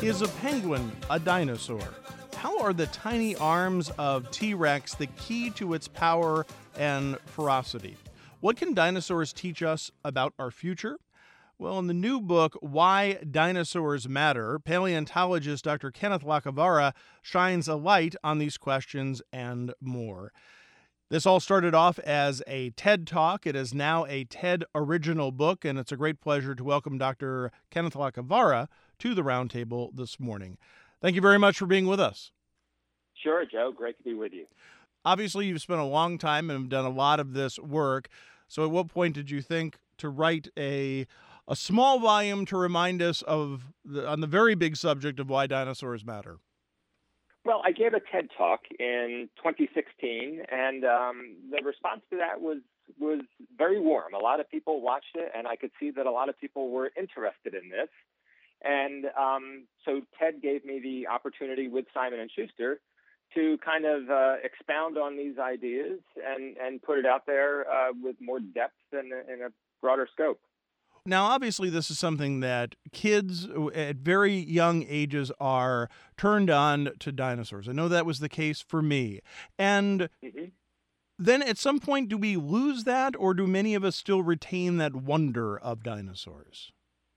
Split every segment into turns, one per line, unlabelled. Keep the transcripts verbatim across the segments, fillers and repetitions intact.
Is a penguin a dinosaur? How are the tiny arms of T-Rex the key to its power and ferocity? What can dinosaurs teach us about our future? Well, in the new book, Why Dinosaurs Matter, paleontologist Doctor Kenneth Lacavara shines a light on these questions and more. This all started off as a TED Talk. It is now a TED original book, and it's a great pleasure to welcome Doctor Kenneth Lacavara to the roundtable this morning. Thank you very much for being with us.
Sure, Joe. Great to be with you.
Obviously, you've spent a long time and have done a lot of this work. So at what point did you think to write a a small volume to remind us of the, on the very big subject of why dinosaurs matter?
Well, I gave a TED Talk in twenty sixteen, and um, the response to that was was very warm. A lot of people watched it, and I could see that a lot of people were interested in this. And um, so TED gave me the opportunity with Simon and Schuster to kind of uh, expound on these ideas and, and put it out there uh, with more depth and, and a broader scope.
Now, obviously, this is something that kids at very young ages are turned on to dinosaurs. I know that was the case for me. And mm-hmm. then at some point, do we lose that, or do many of us still retain that wonder of dinosaurs?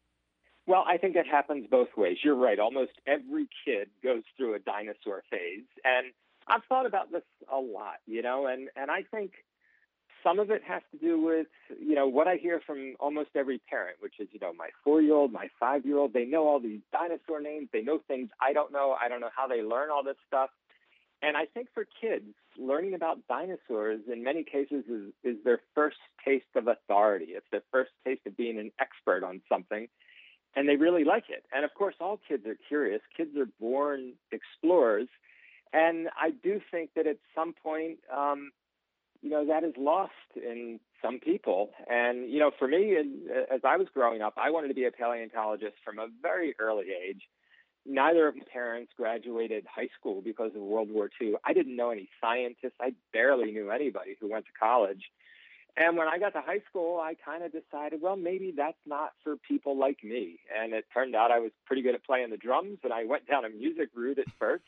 Well, I think it happens both ways. You're right. Almost every kid goes through a dinosaur phase. And I've thought about this a lot, you know, and, and I think some of it has to do with, you know, what I hear from almost every parent, which is, you know, my four-year-old, my five-year-old, they know all these dinosaur names. They know things I don't know. I don't know how they learn all this stuff. And I think for kids, learning about dinosaurs in many cases is, is their first taste of authority. It's their first taste of being an expert on something. And they really like it. And of course, all kids are curious. Kids are born explorers. And I do think that at some point, um, you know, that is lost in some people. And, you know, for me, as I was growing up, I wanted to be a paleontologist from a very early age. Neither of my parents graduated high school because of World War Two. I didn't know any scientists. I barely knew anybody who went to college. And when I got to high school, I kind of decided, well, maybe that's not for people like me. And it turned out I was pretty good at playing the drums, and I went down a music route at first.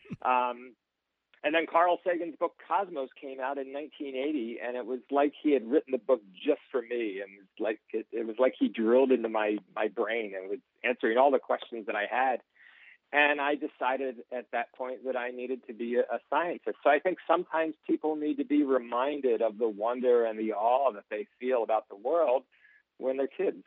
um, and then Carl Sagan's book Cosmos came out in nineteen eighty, and it was like he had written the book just for me. And it was like it, it was like he drilled into my, my brain and was answering all the questions that I had. And I decided at that point that I needed to be a, a scientist. So I think sometimes people need to be reminded of the wonder and the awe that they feel about the world when they're kids.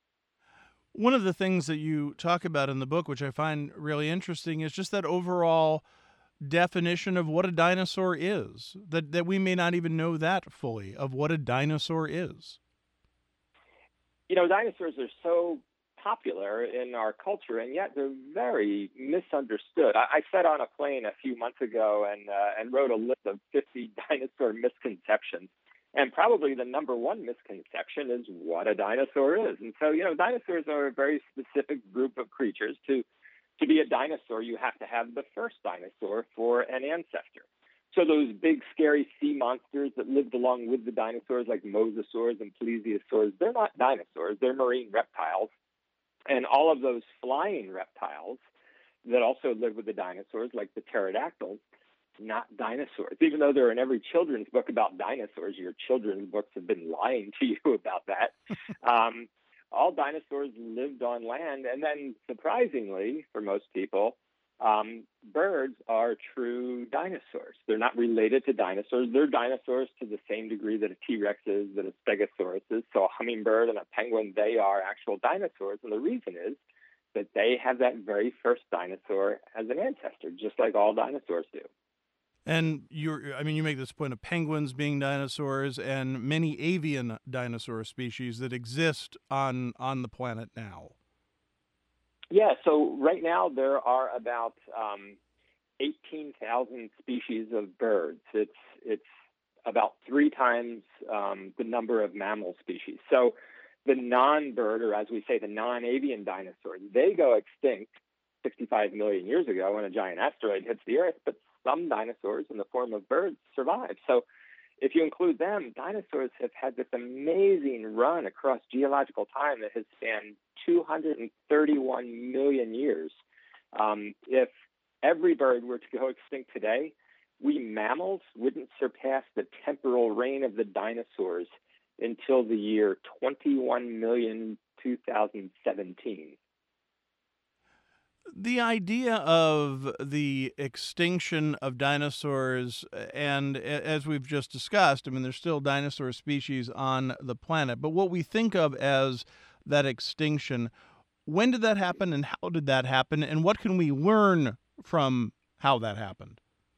One of the things that you talk about in the book, which I find really interesting, is just that overall definition of what a dinosaur is, that, that we may not even know that fully, of what a dinosaur is.
You know, dinosaurs are so popular in our culture, and yet they're very misunderstood. I, I sat on a plane a few months ago and uh, and wrote a list of fifty dinosaur misconceptions. And probably the number one misconception is what a dinosaur is. And so, you know, dinosaurs are a very specific group of creatures. To to be a dinosaur, you have to have the first dinosaur for an ancestor. So those big, scary sea monsters that lived along with the dinosaurs, like mosasaurs and plesiosaurs, they're not dinosaurs. They're marine reptiles. And all of those flying reptiles that also live with the dinosaurs, like the pterodactyls, not dinosaurs. Even though they're in every children's book about dinosaurs, your children's books have been lying to you about that. um, all dinosaurs lived on land. And then, surprisingly, for most people, um, birds are true dinosaurs. They're not related to dinosaurs. They're dinosaurs to the same degree that a T-Rex is, that a Stegosaurus is. So a hummingbird and a penguin, they are actual dinosaurs. And the reason is that they have that very first dinosaur as an ancestor, just like all dinosaurs do.
And you're, I mean, you make this point of penguins being dinosaurs and many avian dinosaur species that exist on, on the planet now.
Yeah, so right now there are about um, eighteen thousand species of birds. It's it's about three times um, the number of mammal species. So the non-bird, or as we say, the non-avian dinosaurs, they go extinct sixty-five million years ago when a giant asteroid hits the Earth, but some dinosaurs in the form of birds survive. So if you include them, dinosaurs have had this amazing run across geological time that has spanned two hundred thirty-one million years. Um, if every bird were to go extinct today, we mammals wouldn't surpass the temporal reign of the dinosaurs until the year twenty-one million two thousand seventeen.
The idea of the extinction of dinosaurs, and a- as we've just discussed, I mean, there's still dinosaur species on the planet, but what we think of as that extinction, when did that happen and how did that happen, and what can we learn from how that happened?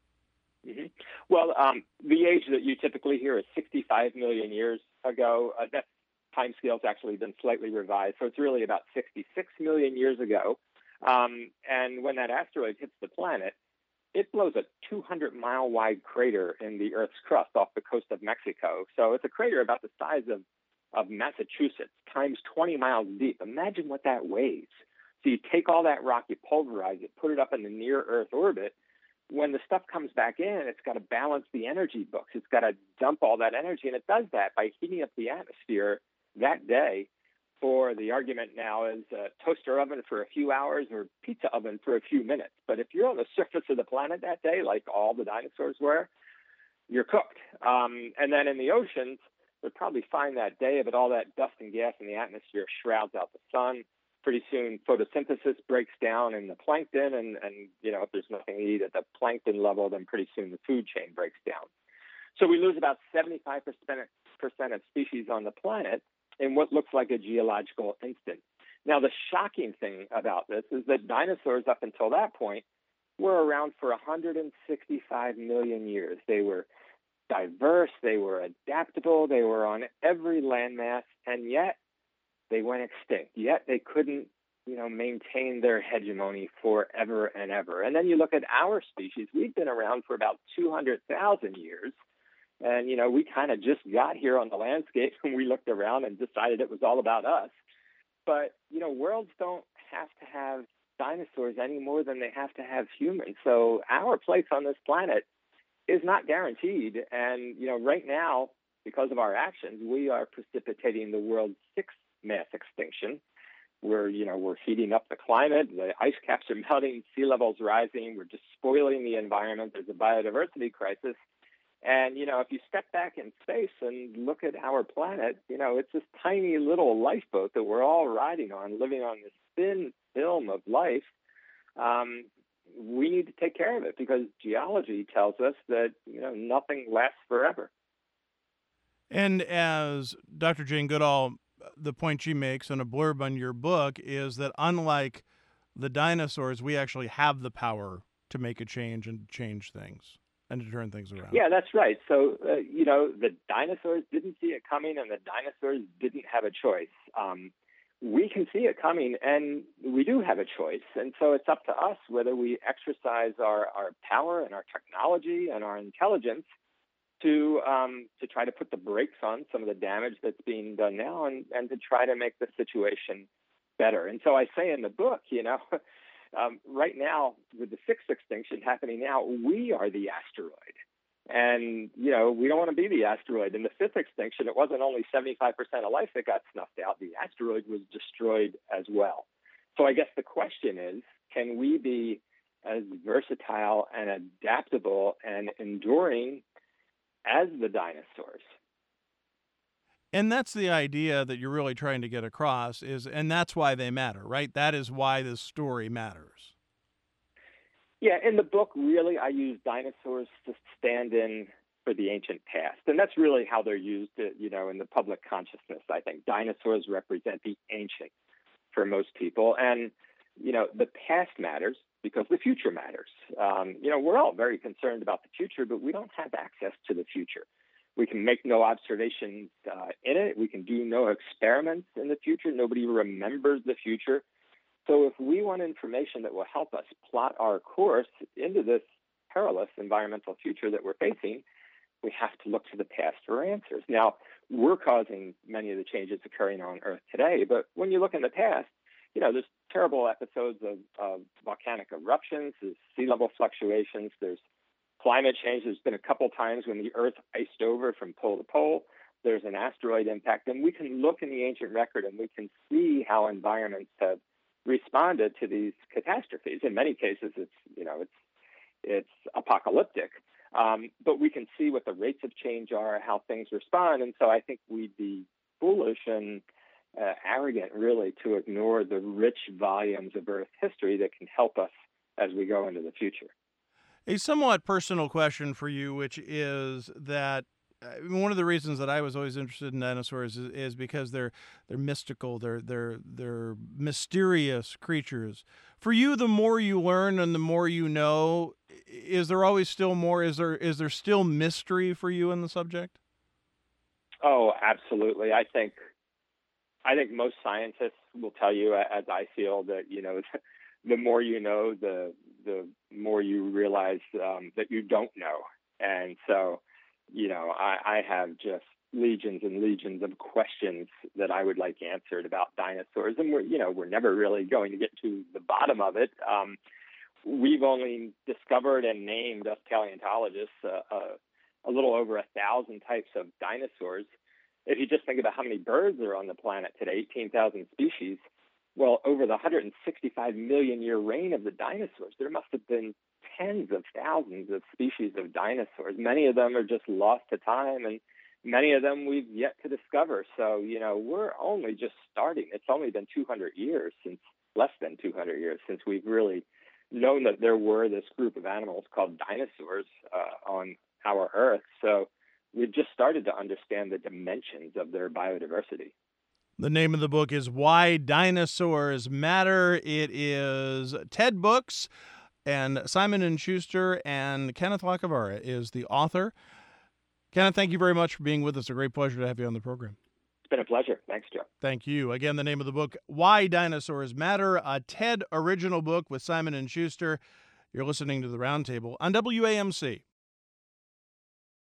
hmm Well, um, the age that you typically hear is sixty-five million years ago. Uh, that time scale's actually been slightly revised, so it's really about sixty-six million years ago. Um, and when that asteroid hits the planet, it blows a two hundred mile wide crater in the Earth's crust off the coast of Mexico. So it's a crater about the size of, of Massachusetts times twenty miles deep. Imagine what that weighs. So you take all that rock, you pulverize it, put it up in the near Earth orbit. When the stuff comes back in, it's got to balance the energy books. It's got to dump all that energy. And it does that by heating up the atmosphere that day. For the argument now is a toaster oven for a few hours or pizza oven for a few minutes. But if you're on the surface of the planet that day, like all the dinosaurs were, you're cooked. Um, and then in the oceans, they'll probably find that day, but all that dust and gas in the atmosphere shrouds out the sun. Pretty soon, photosynthesis breaks down in the plankton, and, and you know if there's nothing to eat at the plankton level, then pretty soon the food chain breaks down. So we lose about seventy-five percent of species on the planet in what looks like a geological instant. Now, the shocking thing about this is that dinosaurs up until that point were around for one hundred sixty-five million years. They were diverse, they were adaptable, they were on every landmass, and yet they went extinct. Yet they couldn't, you know, maintain their hegemony forever and ever. And then you look at our species, we've been around for about two hundred thousand years. And, you know, we kind of just got here on the landscape and we looked around and decided it was all about us. But, you know, worlds don't have to have dinosaurs any more than they have to have humans. So our place on this planet is not guaranteed. And, you know, right now, because of our actions, we are precipitating the world's sixth mass extinction. We're, you know, we're heating up the climate, the ice caps are melting, sea levels rising, we're just spoiling the environment, there's a biodiversity crisis. And, you know, if you step back in space and look at our planet, you know, it's this tiny little lifeboat that we're all riding on, living on this thin film of life. Um, we need to take care of it because geology tells us that, you know, nothing lasts forever.
And as Doctor Jane Goodall, the point she makes in a blurb on your book is that unlike the dinosaurs, we actually have the power to make a change and change things and to turn things around.
Yeah, that's right. So, uh, you know, the dinosaurs didn't see it coming and the dinosaurs didn't have a choice. Um, we can see it coming and we do have a choice. And so it's up to us whether we exercise our, our power and our technology and our intelligence to um, to try to put the brakes on some of the damage that's being done now and, and to try to make the situation better. And so I say in the book, you know, um, right now with the sixth extinction happening now, we are the asteroid. And, you know, we don't want to be the asteroid. In the fifth extinction, it wasn't only seventy-five percent of life that got snuffed out. The asteroid was destroyed as well. So I guess the question is, can we be as versatile and adaptable and enduring as the dinosaurs?
And that's the idea that you're really trying to get across is, and that's why they matter, right? That is why this story matters.
Yeah, in the book, really, I use dinosaurs to stand in for the ancient past. And that's really how they're used, uh, you know, in the public consciousness, I think. Dinosaurs represent the ancient for most people. And, you know, the past matters because the future matters. Um, you know, we're all very concerned about the future, but we don't have access to the future. We can make no observations uh, in it. We can do no experiments in the future. Nobody remembers the future. So if we want information that will help us plot our course into this perilous environmental future that we're facing, we have to look to the past for answers. Now, we're causing many of the changes occurring on Earth today, but when you look in the past, you know, there's terrible episodes of, of volcanic eruptions, there's sea level fluctuations, there's climate change. There's been a couple times when the Earth iced over from pole to pole. There's an asteroid impact, and we can look in the ancient record and we can see how environments have responded to these catastrophes. In many cases, it's you know it's it's apocalyptic, um, but we can see what the rates of change are, how things respond, and so I think we'd be foolish and uh, arrogant, really, to ignore the rich volumes of Earth history that can help us as we go into the future.
A somewhat personal question for you, which is that uh, one of the reasons that I was always interested in dinosaurs is, is because they're they're mystical, they're they're they're mysterious creatures. For you, the more you learn and the more you know, is there always still more? Is there is there still mystery for you in the subject?
Oh, absolutely. I think I think most scientists will tell you, as I feel, that you know the more you know, the the more you realize um, that you don't know. And so, you know, I, I have just legions and legions of questions that I would like answered about dinosaurs. And we're, you know, we're never really going to get to the bottom of it. Um, we've only discovered and named, us paleontologists, uh, uh, a little over a thousand types of dinosaurs. If you just think about how many birds are on the planet today, eighteen thousand species, well, over the one hundred sixty-five million year reign of the dinosaurs, there must have been tens of thousands of species of dinosaurs. Many of them are just lost to time, and many of them we've yet to discover. So, you know, we're only just starting. It's only been two hundred years since, less than two hundred years since we've really known that there were this group of animals called dinosaurs uh, on our Earth. So we've just started to understand the dimensions of their biodiversity.
The name of the book is Why Dinosaurs Matter. It is TED Books, and Simon and Schuster, and Kenneth Lacavara is the author. Kenneth, thank you very much for being with us. A great pleasure to have you on the program.
It's been a pleasure. Thanks, Joe.
Thank you. Again, the name of the book, Why Dinosaurs Matter, a TED original book with Simon and Schuster. You're listening to The Roundtable on W A M C.